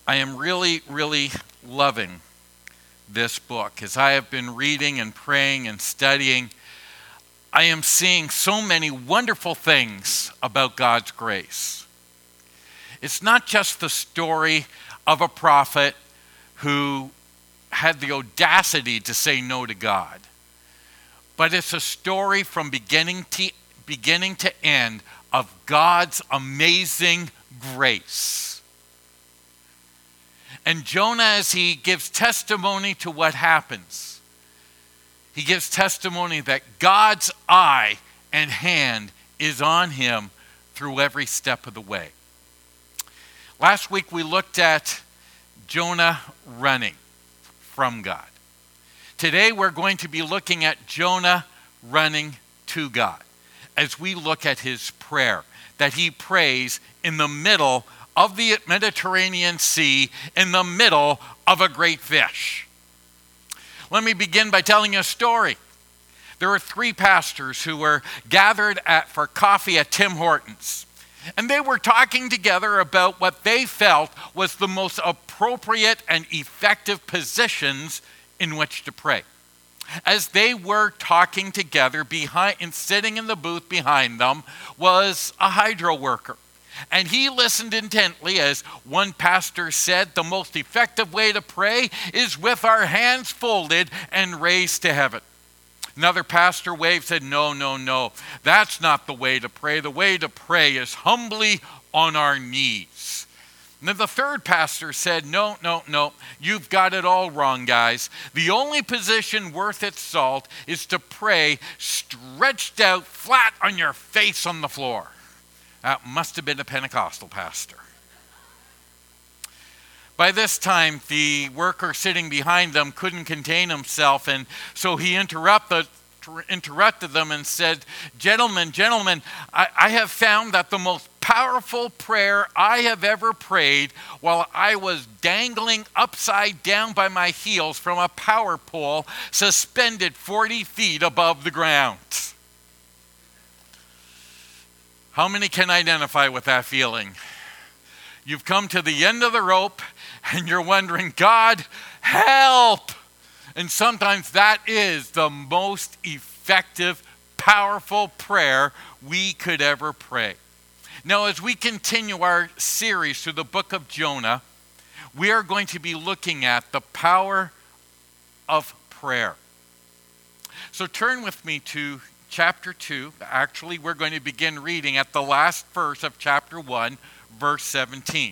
I am really, really loving this book. As I have been reading and praying and studying, I am seeing so many wonderful things about God's grace. It's not just the story of a prophet who had the audacity to say no to God, but it's a story from beginning to end of God's amazing grace. And Jonah, as he gives testimony to what happens, he gives testimony that God's eye and hand is on him through every step of the way. Last week we looked at Jonah running from God. Today we're going to be looking at Jonah running to God as we look at his prayer that he prays in the middle of the Mediterranean Sea, in the middle of a great fish. Let me begin by telling you a story. There were 3 pastors who were gathered for coffee at Tim Hortons. And they were talking together about what they felt was the most appropriate and effective positions in which to pray. As they were talking together, sitting in the booth behind them was a hydro worker. And he listened intently as one pastor said, the most effective way to pray is with our hands folded and raised to heaven. Another pastor waved, said, no, that's not the way to pray. The way to pray is humbly on our knees. And then the third pastor said, no, you've got it all wrong, guys. The only position worth its salt is to pray stretched out flat on your face on the floor. That must have been a Pentecostal pastor. By this time, the worker sitting behind them couldn't contain himself, and so he interrupted them and said, Gentlemen, I have found that the most powerful prayer I have ever prayed while I was dangling upside down by my heels from a power pole suspended 40 feet above the ground. How many can identify with that feeling? You've come to the end of the rope and you're wondering, God, help! And sometimes that is the most effective, powerful prayer we could ever pray. Now, as we continue our series through the book of Jonah, we are going to be looking at the power of prayer. So turn with me to chapter 2. Actually, we're going to begin reading at the last verse of chapter 1, verse 17.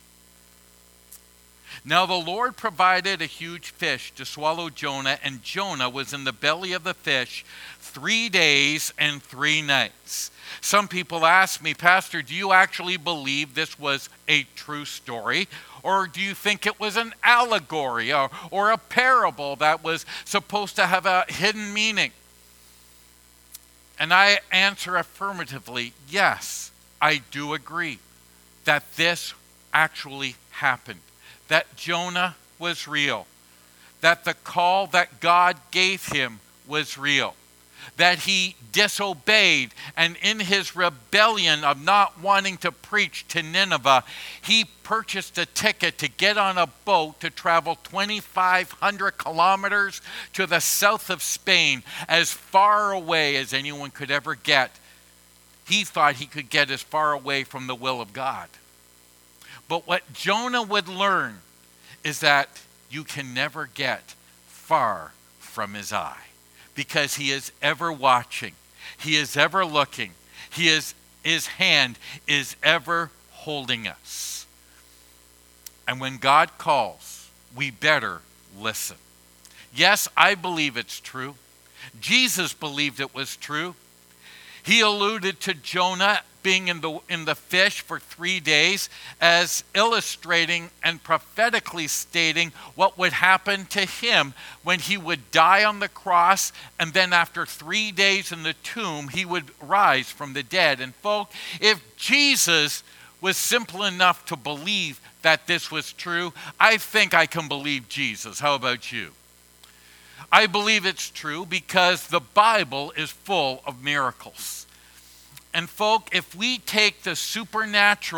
Now the Lord provided a huge fish to swallow Jonah, and Jonah was in the belly of the fish 3 days and 3 nights. Some people ask me, Pastor, do you actually believe this was a true story? Or do you think it was an allegory or a parable that was supposed to have a hidden meaning? And I answer affirmatively, yes, I do agree that this actually happened, that Jonah was real, that the call that God gave him was real, that he disobeyed, and in his rebellion of not wanting to preach to Nineveh, he purchased a ticket to get on a boat to travel 2,500 kilometers to the south of Spain, as far away as anyone could ever get. He thought he could get as far away from the will of God. But what Jonah would learn is that you can never get far from his eye, because he is ever watching. He is ever looking. His hand is ever holding us. And when God calls, we better listen. Yes, I believe it's true. Jesus believed it was true. He alluded to Jonah being in the fish for 3 days as illustrating and prophetically stating what would happen to him when he would die on the cross, and then after 3 days in the tomb, he would rise from the dead. And folks, if Jesus was simple enough to believe that this was true, I think I can believe Jesus. How about you? I believe it's true because the Bible is full of miracles. And folk, if we take the supernatural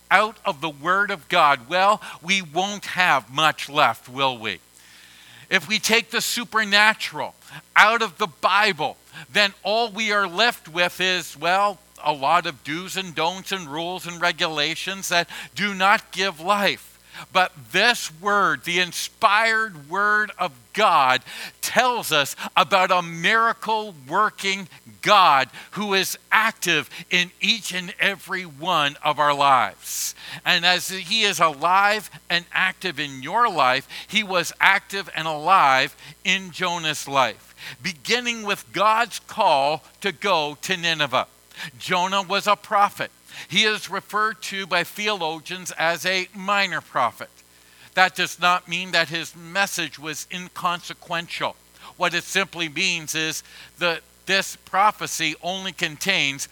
out of the Word of God, well, we won't have much left, will we? If we take the supernatural out of the Bible, then all we are left with is, well, a lot of do's and don'ts and rules and regulations that do not give life. But this word, the inspired word of God, tells us about a miracle-working God who is active in each and every one of our lives. And as he is alive and active in your life, he was active and alive in Jonah's life, beginning with God's call to go to Nineveh. Jonah was a prophet. He is referred to by theologians as a minor prophet. That does not mean that his message was inconsequential. What it simply means is that this prophecy only contains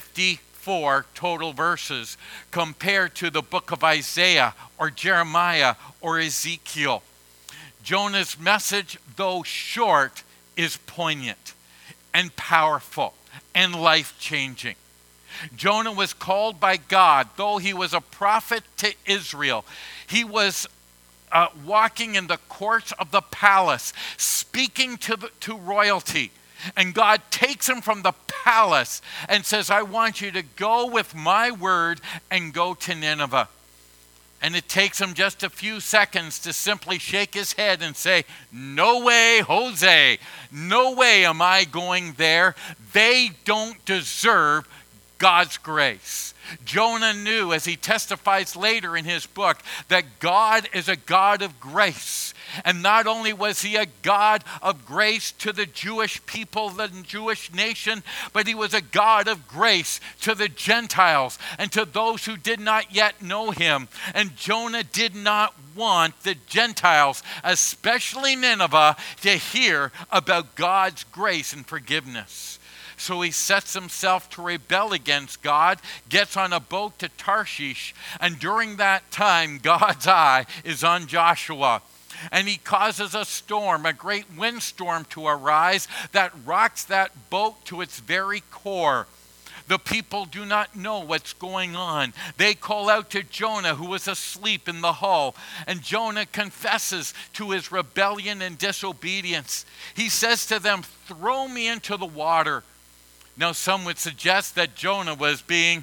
54 total verses compared to the book of Isaiah or Jeremiah or Ezekiel. Jonah's message, though short, is poignant and powerful and life-changing. Jonah was called by God. Though he was a prophet to Israel, he was walking in the courts of the palace, speaking to royalty. And God takes him from the palace and says, I want you to go with my word and go to Nineveh. And it takes him just a few seconds to simply shake his head and say, no way, Jose. No way am I going there. They don't deserve God's grace. Jonah knew, as he testifies later in his book, that God is a God of grace. And not only was he a God of grace to the Jewish people, the Jewish nation, but he was a God of grace to the Gentiles and to those who did not yet know him. And Jonah did not want the Gentiles, especially Nineveh, to hear about God's grace and forgiveness. So he sets himself to rebel against God, gets on a boat to Tarshish, and during that time, God's eye is on Joshua. And he causes a storm, a great windstorm to arise that rocks that boat to its very core. The people do not know what's going on. They call out to Jonah, who was asleep in the hull, and Jonah confesses to his rebellion and disobedience. He says to them, throw me into the water. Now, some would suggest that Jonah was being,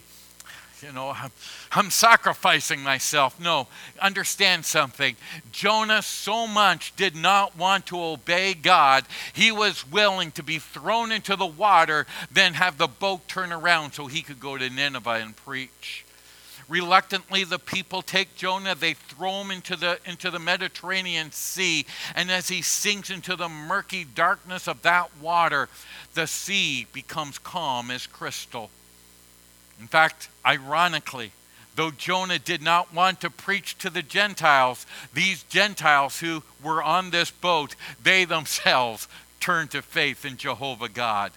I'm sacrificing myself. No, understand something. Jonah so much did not want to obey God, he was willing to be thrown into the water, then have the boat turn around so he could go to Nineveh and preach. Reluctantly, the people take Jonah, they throw him into the Mediterranean Sea, and as he sinks into the murky darkness of that water, the sea becomes calm as crystal. In fact, ironically, though Jonah did not want to preach to the Gentiles, these Gentiles who were on this boat, they themselves turned to faith in Jehovah God.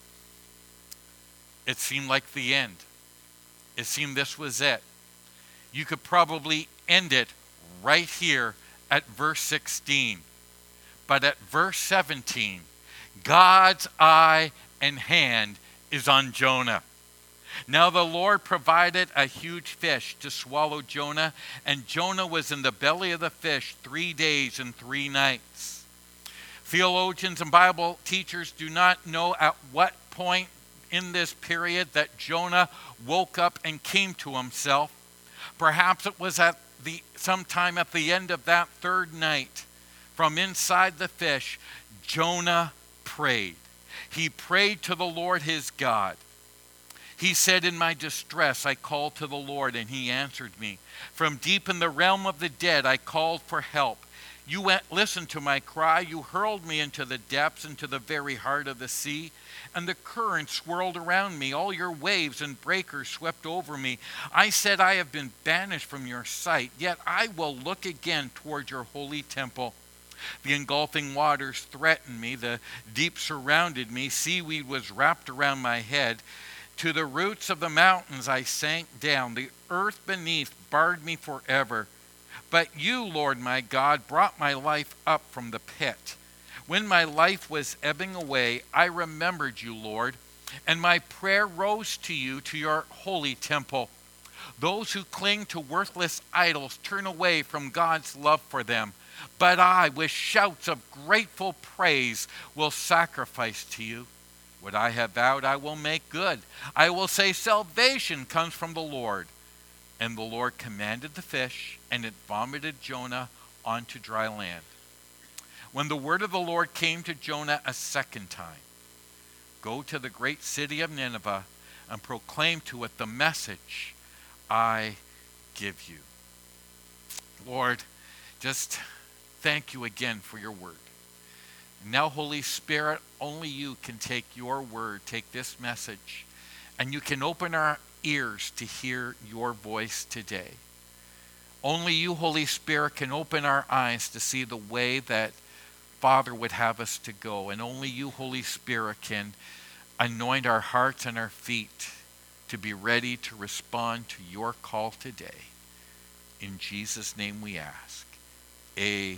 It seemed like the end. It seemed this was it. You could probably end it right here at verse 16. But at verse 17, God's eye and hand is on Jonah. Now the Lord provided a huge fish to swallow Jonah, and Jonah was in the belly of the fish 3 days and 3 nights. Theologians and Bible teachers do not know at what point in this period that Jonah woke up and came to himself. Perhaps it was sometime at the end of that 3rd night. From inside the fish, Jonah prayed. He prayed to the Lord his God. He said, in my distress, I called to the Lord, and he answered me. From deep in the realm of the dead, I called for help. You listened to my cry. You hurled me into the depths, into the very heart of the sea. And the current swirled around me. All your waves and breakers swept over me. I said, I have been banished from your sight, yet I will look again toward your holy temple. The engulfing waters threatened me. The deep surrounded me. Seaweed was wrapped around my head. To the roots of the mountains I sank down. The earth beneath barred me forever. But you, Lord my God, brought my life up from the pit. When my life was ebbing away, I remembered you, Lord, and my prayer rose to you, to your holy temple. Those who cling to worthless idols turn away from God's love for them. But I, with shouts of grateful praise, will sacrifice to you. What I have vowed I will make good. I will say salvation comes from the Lord. And the Lord commanded the fish, and it vomited Jonah onto dry land. When the word of the Lord came to Jonah a second time, go to the great city of Nineveh and proclaim to it the message I give you. Lord, just thank you again for your word. Now, Holy Spirit, only you can take your word, take this message, and you can open our ears to hear your voice today. Only you, Holy Spirit, can open our eyes to see the way that Father would have us to go. And only you, Holy Spirit, can anoint our hearts and our feet to be ready to respond to your call today. In Jesus' name we ask. Amen.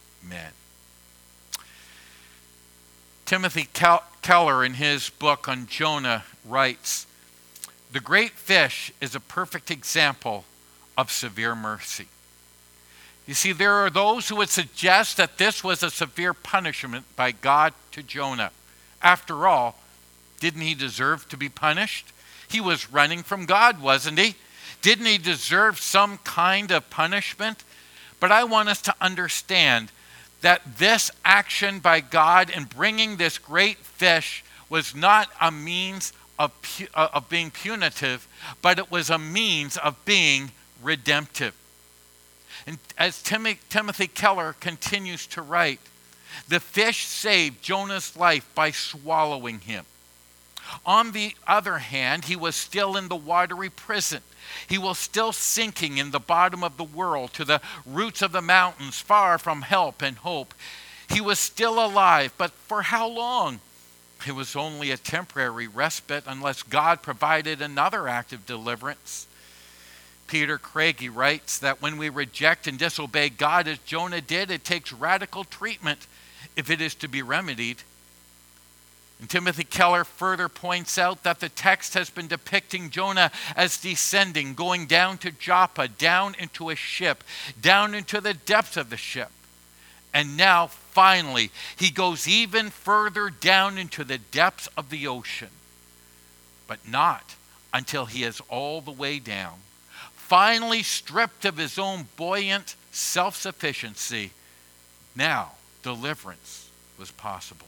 Timothy Keller, in his book on Jonah, writes, "The great fish is a perfect example of severe mercy." You see, there are those who would suggest that this was a severe punishment by God to Jonah. After all, didn't he deserve to be punished? He was running from God, wasn't he? Didn't he deserve some kind of punishment? But I want us to understand that this action by God in bringing this great fish was not a means of being punitive, but it was a means of being redemptive. And as Timothy Keller continues to write, the fish saved Jonah's life by swallowing him. On the other hand, he was still in the watery prison. He was still sinking in the bottom of the world to the roots of the mountains, far from help and hope. He was still alive, but for how long? It was only a temporary respite unless God provided another act of deliverance. Peter Craigie writes that when we reject and disobey God as Jonah did, it takes radical treatment if it is to be remedied. And Timothy Keller further points out that the text has been depicting Jonah as descending, going down to Joppa, down into a ship, down into the depths of the ship. And now, finally, he goes even further down into the depths of the ocean. But not until he is all the way down. Finally stripped of his own buoyant self-sufficiency, now deliverance was possible.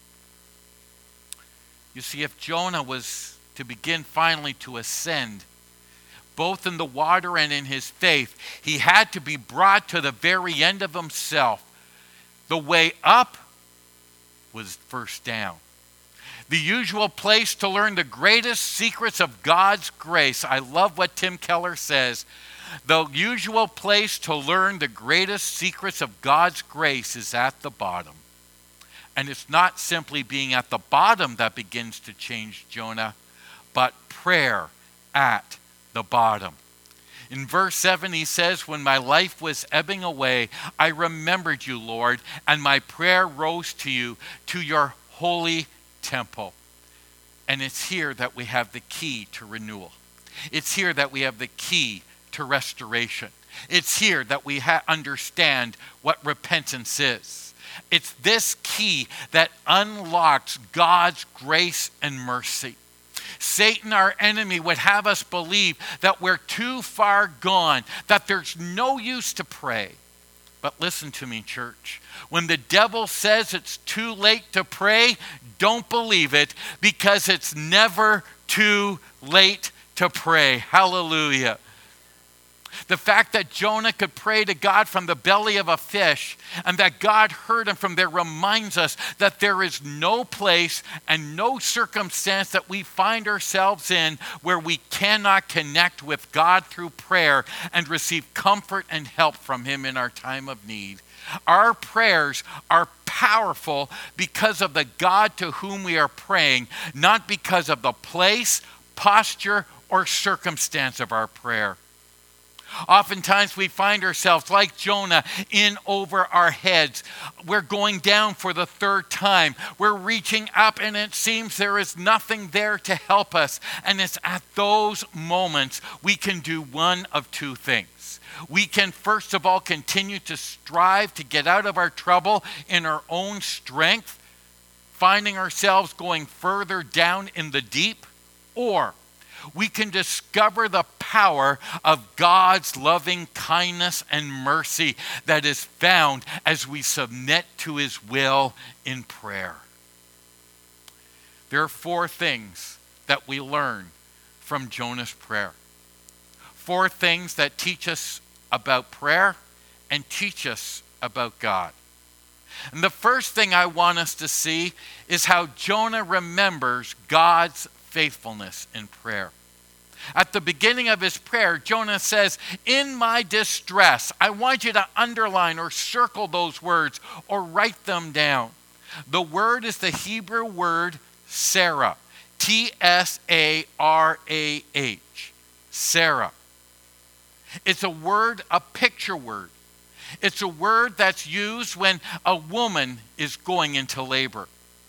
You see, if Jonah was to begin finally to ascend, both in the water and in his faith, he had to be brought to the very end of himself. The way up was first down. The usual place to learn the greatest secrets of God's grace. I love what Tim Keller says. The usual place to learn the greatest secrets of God's grace is at the bottom. And it's not simply being at the bottom that begins to change Jonah, but prayer at the bottom. In verse 7, he says, "When my life was ebbing away, I remembered you, Lord, and my prayer rose to you, to your holy temple." And it's here that we have the key to renewal. It's here that we have the key to restoration. It's here that we understand what repentance is. It's this key that unlocks God's grace and mercy. Satan, our enemy, would have us believe that we're too far gone, that there's no use to pray. But listen to me, church. When the devil says it's too late to pray, don't believe it, because it's never too late to pray. Hallelujah. The fact that Jonah could pray to God from the belly of a fish and that God heard him from there reminds us that there is no place and no circumstance that we find ourselves in where we cannot connect with God through prayer and receive comfort and help from him in our time of need. Our prayers are powerful because of the God to whom we are praying, not because of the place, posture, or circumstance of our prayer. Oftentimes we find ourselves like Jonah in over our heads. We're going down for the third time. We're reaching up and it seems there is nothing there to help us. And it's at those moments we can do one of two things. We can first of all continue to strive to get out of our trouble in our own strength, finding ourselves going further down in the deep, or we can discover the power of God's loving kindness and mercy that is found as we submit to his will in prayer. There are four things that we learn from Jonah's prayer. Four things that teach us about prayer and teach us about God. And the first thing I want us to see is how Jonah remembers God's faithfulness in prayer. At the beginning of his prayer, Jonah says, "In my distress," I want you to underline or circle those words or write them down. The word is the Hebrew word Sarah. T-S-A-R-A-H. Sarah. It's a word, a picture word. It's a word that's used when a woman is going into labor.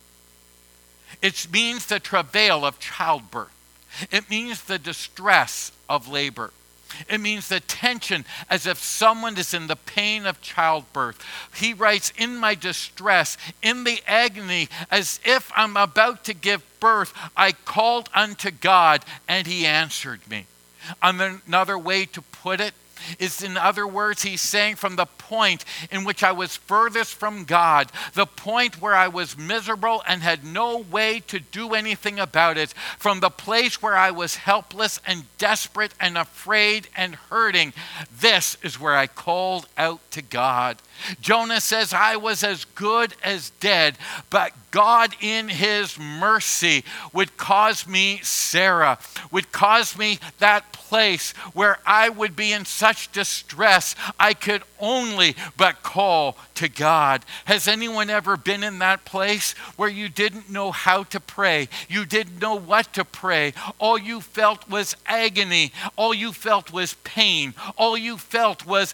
It means the travail of childbirth. It means the distress of labor. It means the tension as if someone is in the pain of childbirth. He writes, "In my distress, in the agony, as if I'm about to give birth, I called unto God and he answered me." Another way to put it is, in other words, he's saying from the point in which I was furthest from God, the point where I was miserable and had no way to do anything about it, from the place where I was helpless and desperate and afraid and hurting, this is where I called out to God. Jonah says, I was as good as dead, but God in his mercy would cause me Sarah, would cause me that place where I would be in such distress I could only but call to God. Has anyone ever been in that place where you didn't know how to pray? You didn't know what to pray. All you felt was agony. All you felt was pain. All you felt was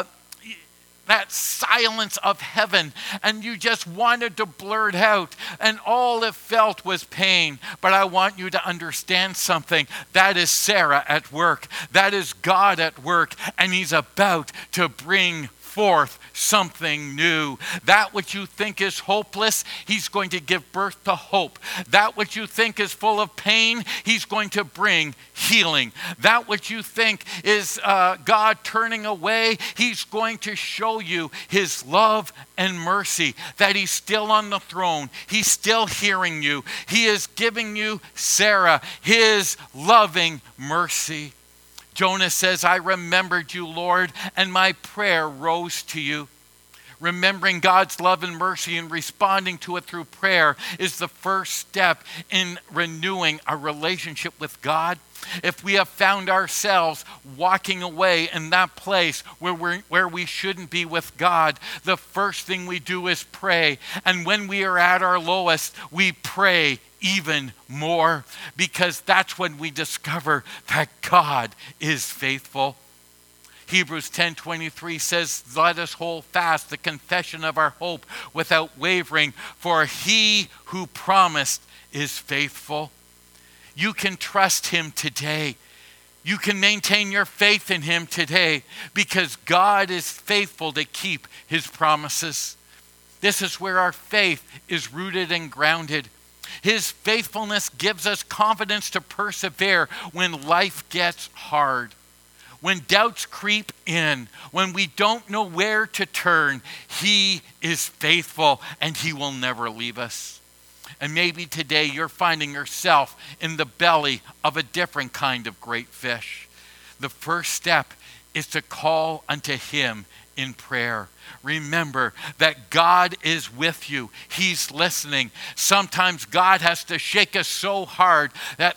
that silence of heaven, and you just wanted to blurt out, and all it felt was pain. But I want you to understand something. That is Sarah at work. That is God at work, and he's about to bring forth something new. That which you think is hopeless, he's going to give birth to hope. That which you think is full of pain, he's going to bring healing. That which you think is God turning away, he's going to show you his love and mercy, that he's still on the throne. He's still hearing you. He is giving you, Sarah, his loving mercy. Jonah says, I remembered you, Lord, and my prayer rose to you. Remembering God's love and mercy and responding to it through prayer is the first step in renewing our relationship with God. If we have found ourselves walking away in that place where we shouldn't be with God, the first thing we do is pray. And when we are at our lowest, we pray even more, because that's when we discover that God is faithful. Hebrews 10:23 says, let us hold fast the confession of our hope without wavering, for he who promised is faithful. You can trust him today. You can maintain your faith in him today, because God is faithful to keep his promises. This is where our faith is rooted and grounded. His faithfulness gives us confidence to persevere when life gets hard. When doubts creep in, when we don't know where to turn, he is faithful and he will never leave us. And maybe today you're finding yourself in the belly of a different kind of great fish. The first step is to call unto him in prayer. Remember that God is with you. He's listening. Sometimes God has to shake us so hard that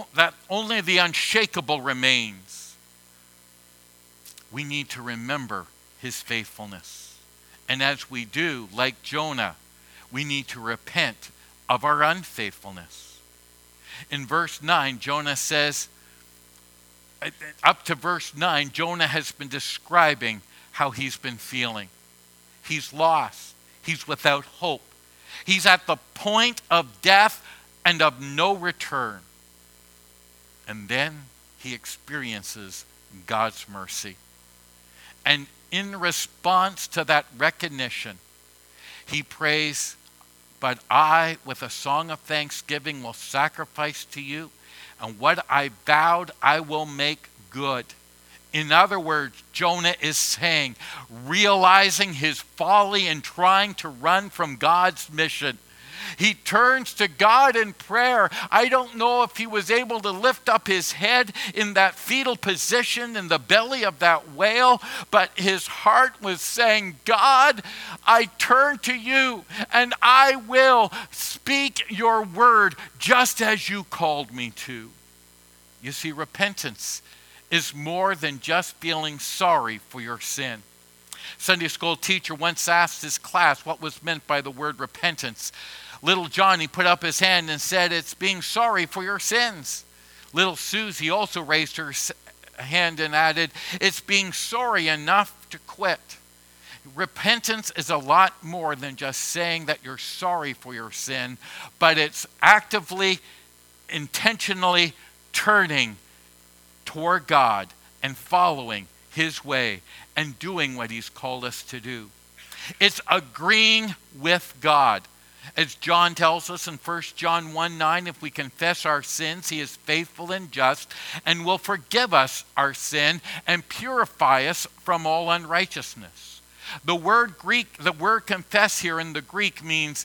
only the unshakable remains. We need to remember his faithfulness. And as we do, like Jonah, we need to repent of our unfaithfulness. In verse 9, Jonah says, up to verse 9, Jonah has been describing how he's been feeling. He's lost. He's without hope. He's at the point of death and of no return. And then he experiences God's mercy. And in response to that recognition, he prays, "But I, with a song of thanksgiving, will sacrifice to you, and what I vowed I will make good." In other words, Jonah is saying, realizing his folly in trying to run from God's mission, he turns to God in prayer. I don't know if he was able to lift up his head in that fetal position in the belly of that whale, but his heart was saying, "God, I turn to you and I will speak your word just as you called me to." You see, repentance is more than just feeling sorry for your sin. Sunday school teacher once asked his class what was meant by the word repentance. Little Johnny put up his hand and said, "It's being sorry for your sins." Little Susie also raised her hand and added, "It's being sorry enough to quit." Repentance is a lot more than just saying that you're sorry for your sin, but it's actively, intentionally turning toward God and following his way and doing what he's called us to do. It's agreeing with God. As John tells us in 1 John 1:9, if we confess our sins, he is faithful and just and will forgive us our sin and purify us from all unrighteousness. The word confess here in the Greek means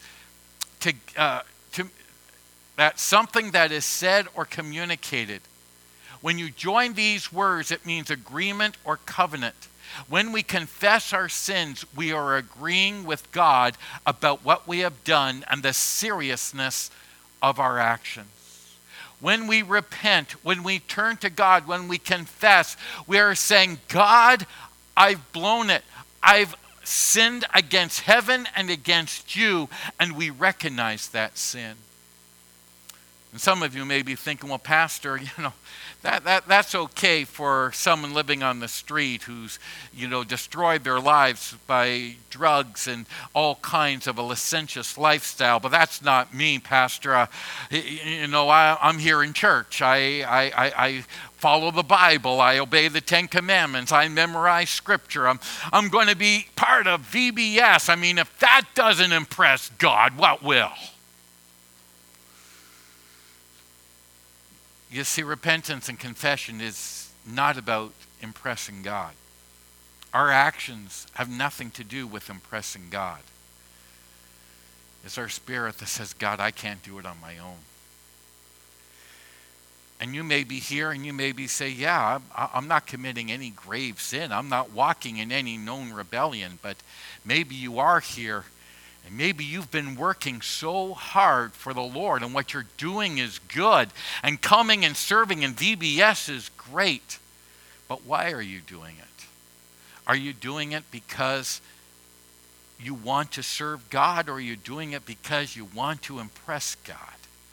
that something that is said or communicated. When you join these words, it means agreement or covenant. When we confess our sins, we are agreeing with God about what we have done and the seriousness of our actions. When we repent, when we turn to God, when we confess, we are saying, "God, I've blown it. I've sinned against heaven and against you," and we recognize that sin. And some of you may be thinking, "Well, Pastor, that's okay for someone living on the street who's, destroyed their lives by drugs and all kinds of a licentious lifestyle. But that's not me, Pastor. I'm here in church. I follow the Bible. I obey the 10 Commandments. I memorize Scripture. I'm going to be part of VBS. I mean, if that doesn't impress God, what will?" You see, repentance and confession is not about impressing God. Our actions have nothing to do with impressing God. It's our spirit that says, "God, I can't do it on my own." And you may be here and you may be saying, "Yeah, I'm not committing any grave sin. I'm not walking in any known rebellion." But maybe you are here. And maybe you've been working so hard for the Lord, and what you're doing is good, and coming and serving in VBS is great. But why are you doing it? Are you doing it because you want to serve God, or are you doing it because you want to impress God?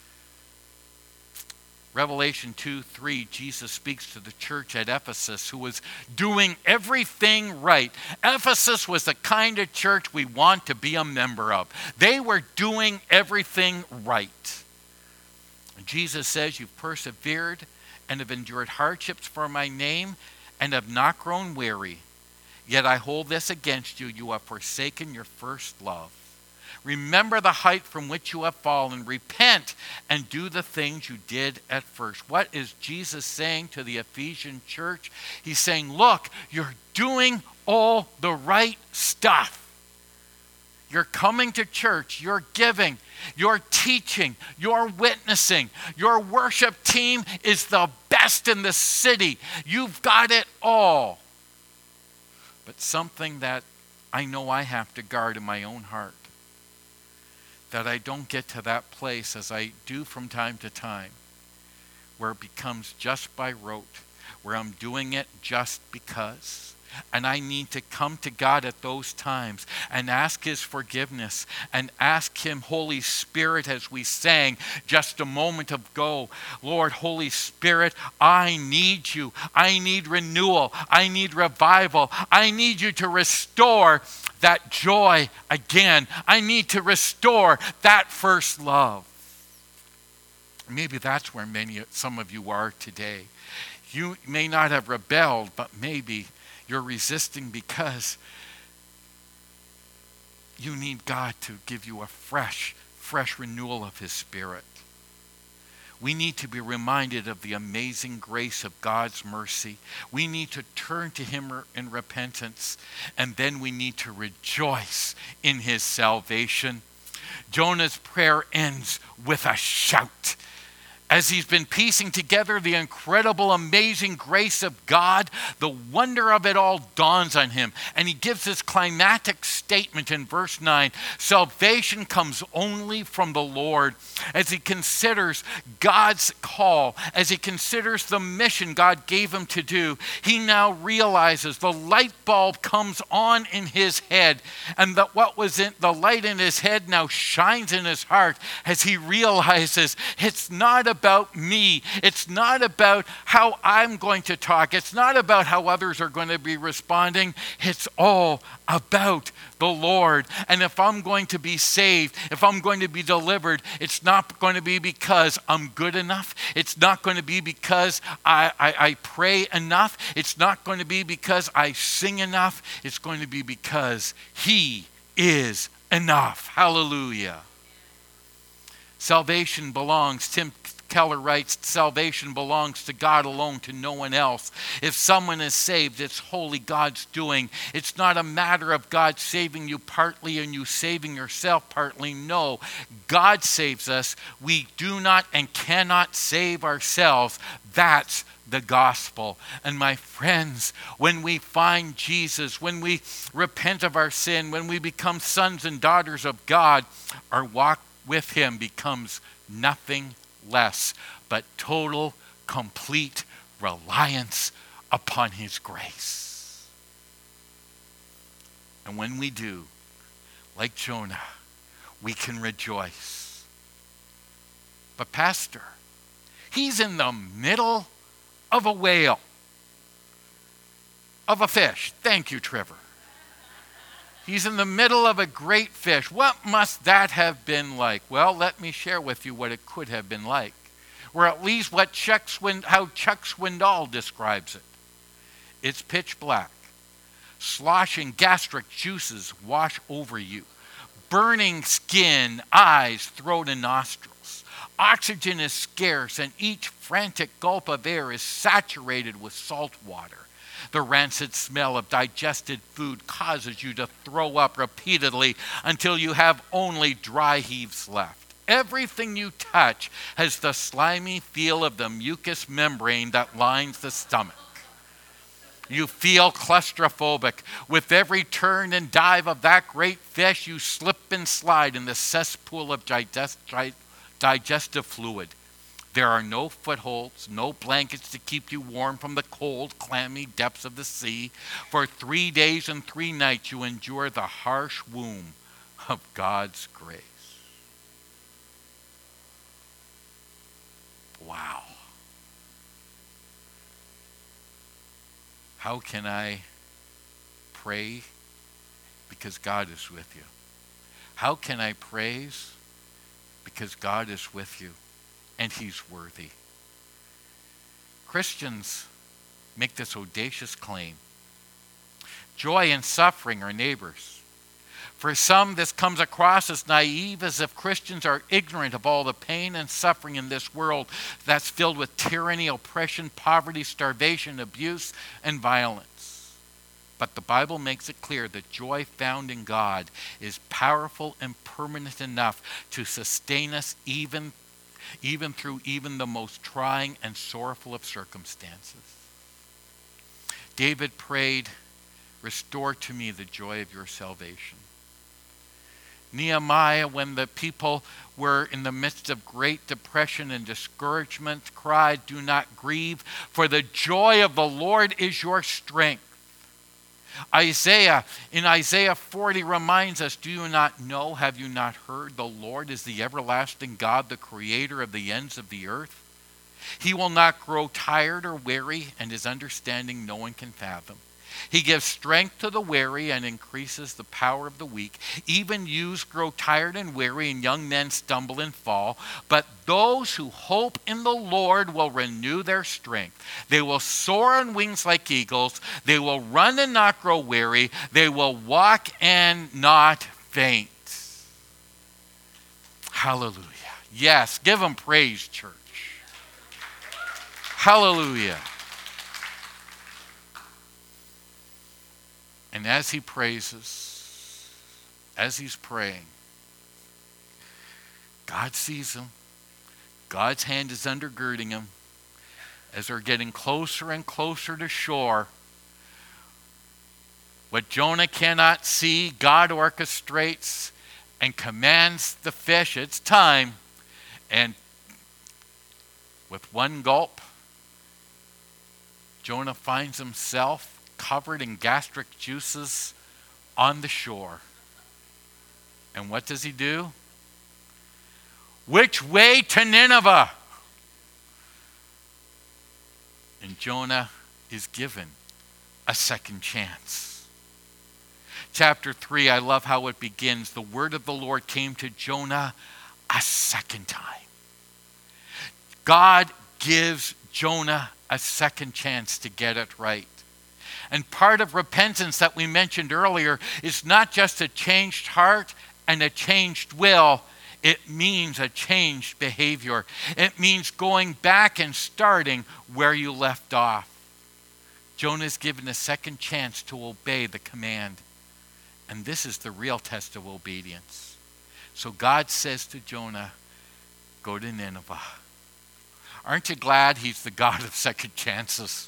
Revelation 2:3, Jesus speaks to the church at Ephesus who was doing everything right. Ephesus was the kind of church we want to be a member of. They were doing everything right. And Jesus says, "You've persevered and have endured hardships for my name and have not grown weary. Yet I hold this against you. You have forsaken your first love. Remember the height from which you have fallen. Repent and do the things you did at first." What is Jesus saying to the Ephesian church? He's saying, look, you're doing all the right stuff. You're coming to church, you're giving, you're teaching, you're witnessing. Your worship team is the best in the city. You've got it all. But something that I know I have to guard in my own heart, that I don't get to that place, as I do from time to time, where it becomes just by rote, where I'm doing it just because, And I need to come to God at those times and ask his forgiveness and ask him, Holy Spirit, as we sang just a moment ago, Lord, Holy Spirit, I need you. I need renewal. I need revival. I need you to restore that joy again. I need to restore that first love. Maybe that's where some of you are today. You may not have rebelled, but maybe you're resisting because you need God to give you a fresh renewal of his Spirit. We need to be reminded of the amazing grace of God's mercy. We need to turn to him in repentance, and then we need to rejoice in his salvation. Jonah's prayer ends with a shout. As he's been piecing together the incredible, amazing grace of God, the wonder of it all dawns on him. And he gives this climactic statement in verse 9. Salvation comes only from the Lord. As he considers God's call, as he considers the mission God gave him to do, he now realizes the light bulb comes on in his head. And that what was in the light in his head now shines in his heart as he realizes it's not about me. It's not about how I'm going to talk. It's not about how others are going to be responding. It's all about the Lord. And if I'm going to be saved, if I'm going to be delivered, it's not going to be because I'm good enough. It's not going to be because I pray enough. It's not going to be because I sing enough. It's going to be because he is enough. Hallelujah. Salvation belongs, Tim Keller writes, salvation belongs to God alone, to no one else. If someone is saved, it's wholly God's doing. It's not a matter of God saving you partly and you saving yourself partly. No, God saves us. We do not and cannot save ourselves. That's the gospel. And my friends, when we find Jesus, when we repent of our sin, when we become sons and daughters of God, our walk with him becomes nothing less but total, complete reliance upon his grace. And when we do, like Jonah, we can rejoice. But Pastor, he's in the middle of a whale, of a fish. Thank you, Trevor. He's in the middle of a great fish. What must that have been like? Well, let me share with you what it could have been like. Or at least how Chuck Swindoll describes it. It's pitch black. Sloshing gastric juices wash over you. Burning skin, eyes, throat, and nostrils. Oxygen is scarce, and each frantic gulp of air is saturated with salt water. The rancid smell of digested food causes you to throw up repeatedly until you have only dry heaves left. Everything you touch has the slimy feel of the mucous membrane that lines the stomach. You feel claustrophobic. With every turn and dive of that great fish, you slip and slide in the cesspool of digestive fluid. There are no footholds, no blankets to keep you warm from the cold, clammy depths of the sea. For 3 days and 3 nights you endure the harsh womb of God's grace. Wow. How can I pray? Because God is with you. How can I praise? Because God is with you. And he's worthy. Christians make this audacious claim. Joy and suffering are neighbors. For some, this comes across as naive, as if Christians are ignorant of all the pain and suffering in this world that's filled with tyranny, oppression, poverty, starvation, abuse, and violence. But the Bible makes it clear that joy found in God is powerful and permanent enough to sustain us even through the most trying and sorrowful of circumstances. David prayed, "Restore to me the joy of your salvation." Nehemiah, when the people were in the midst of great depression and discouragement, cried, "Do not grieve, for the joy of the Lord is your strength." In Isaiah 40 reminds us, do you not know, have you not heard? The Lord is the everlasting God, the creator of the ends of the earth. He will not grow tired or weary, and his understanding no one can fathom. He gives strength to the weary and increases the power of the weak. Even youths grow tired and weary, and young men stumble and fall. But those who hope in the Lord will renew their strength. They will soar on wings like eagles. They will run and not grow weary. They will walk and not faint. Hallelujah. Yes, give him praise, church. Hallelujah. And as he praises, as he's praying, God sees him. God's hand is undergirding him. As they're getting closer and closer to shore, what Jonah cannot see, God orchestrates and commands the fish, it's time. And with one gulp, Jonah finds himself covered in gastric juices on the shore. And what does he do? Which way to Nineveh? And Jonah is given a second chance. Chapter 3, I love how it begins. The word of the Lord came to Jonah a second time. God gives Jonah a second chance to get it right. And part of repentance that we mentioned earlier is not just a changed heart and a changed will. It means a changed behavior. It means going back and starting where you left off. Jonah is given a second chance to obey the command. And this is the real test of obedience. So God says to Jonah, go to Nineveh. Aren't you glad he's the God of second chances?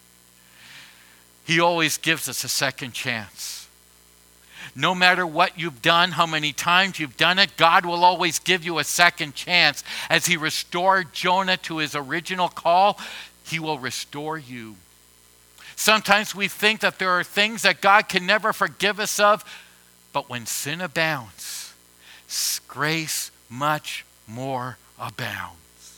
He always gives us a second chance. No matter what you've done, how many times you've done it, God will always give you a second chance. As he restored Jonah to his original call, he will restore you. Sometimes we think that there are things that God can never forgive us of, but when sin abounds, grace much more abounds.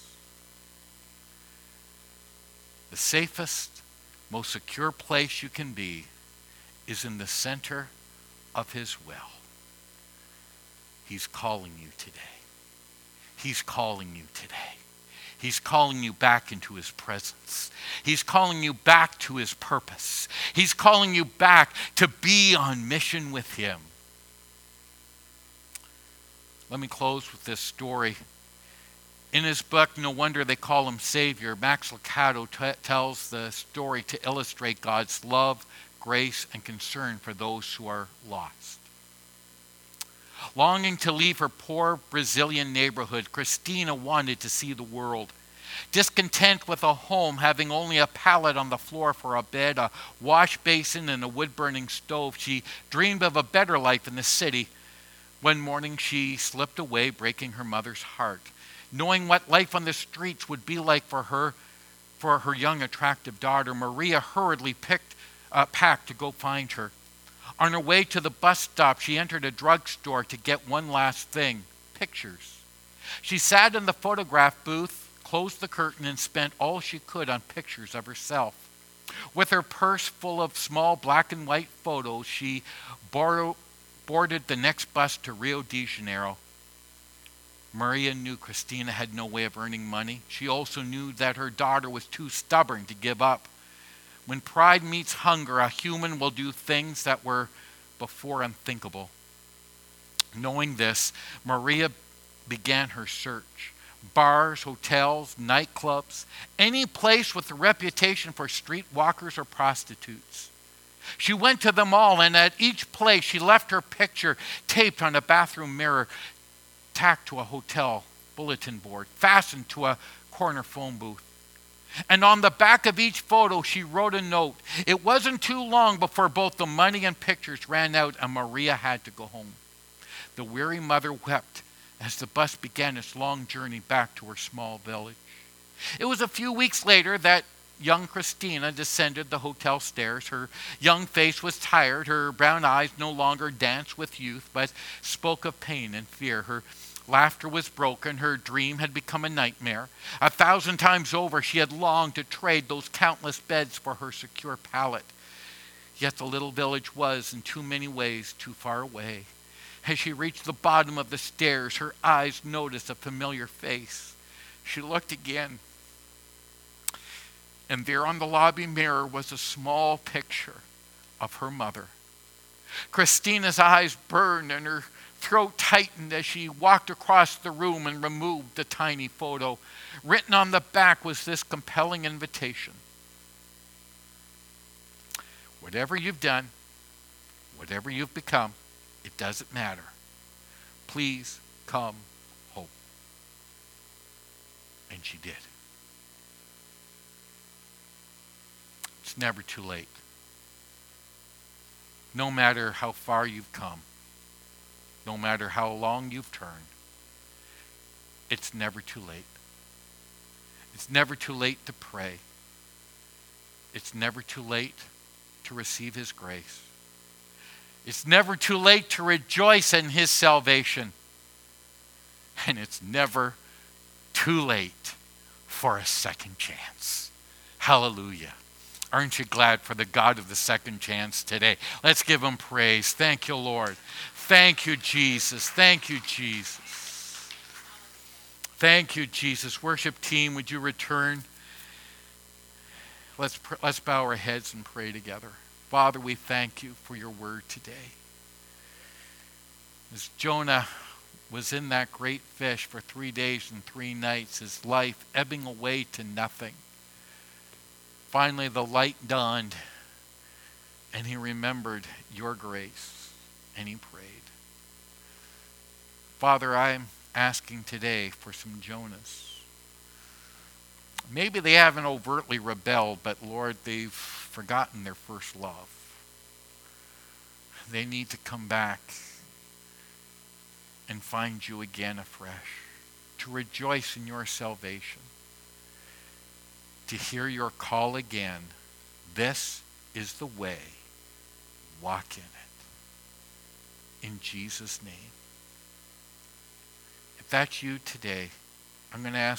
The safest, most secure place you can be is in the center of his will. He's calling you today. He's calling you today. He's calling you back into his presence. He's calling you back to his purpose. He's calling you back to be on mission with him. Let me close with this story. In his book, No Wonder They Call Him Savior, Max Lucado tells the story to illustrate God's love, grace, and concern for those who are lost. Longing to leave her poor Brazilian neighborhood, Christina wanted to see the world. Discontent with a home having only a pallet on the floor for a bed, a wash basin, and a wood-burning stove, she dreamed of a better life in the city. One morning she slipped away, breaking her mother's heart. Knowing what life on the streets would be like for her young, attractive daughter, Maria hurriedly packed to go find her. On her way to the bus stop, she entered a drugstore to get one last thing, pictures. She sat in the photograph booth, closed the curtain, and spent all she could on pictures of herself. With her purse full of small black and white photos, she boarded the next bus to Rio de Janeiro. Maria knew Christina had no way of earning money. She also knew that her daughter was too stubborn to give up. When pride meets hunger, a human will do things that were before unthinkable. Knowing this, Maria began her search. Bars, hotels, nightclubs, any place with a reputation for streetwalkers or prostitutes. She went to them all, and at each place she left her picture taped on a bathroom mirror, tacked to a hotel bulletin board, fastened to a corner phone booth. And on the back of each photo, she wrote a note. It wasn't too long before both the money and pictures ran out and Maria had to go home. The weary mother wept as the bus began its long journey back to her small village. It was a few weeks later that young Christina descended the hotel stairs. Her young face was tired. Her brown eyes no longer danced with youth, but spoke of pain and fear. Her laughter was broken. Her dream had become a nightmare. 1,000 times over, she had longed to trade those countless beds for her secure pallet. Yet the little village was, in too many ways, too far away. As she reached the bottom of the stairs, her eyes noticed a familiar face. She looked again, and there on the lobby mirror was a small picture of her mother. Christina's eyes burned and her throat tightened as she walked across the room and removed the tiny photo. Written on the back was this compelling invitation. Whatever you've done, whatever you've become, it doesn't matter. Please come home. And she did. It's never too late. No matter how far you've come, no matter how long you've turned, it's never too late. It's never too late to pray. It's never too late to receive His grace. It's never too late to rejoice in His salvation. And it's never too late for a second chance. Hallelujah. Aren't you glad for the God of the second chance today? Let's give Him praise. Thank you, Lord. Thank you, Jesus. Thank you, Jesus. Thank you, Jesus. Worship team, would you return? Let's bow our heads and pray together. Father, we thank you for your word today. As Jonah was in that great fish for 3 days and 3 nights, his life ebbing away to nothing. Finally, the light dawned, and he remembered your grace, and he prayed. Father, I'm asking today for some Jonahs. Maybe they haven't overtly rebelled, but Lord, they've forgotten their first love. They need to come back and find you again afresh, to rejoice in your salvation, to hear your call again. This is the way. Walk in it. In Jesus' name. If that's you today, I'm going to ask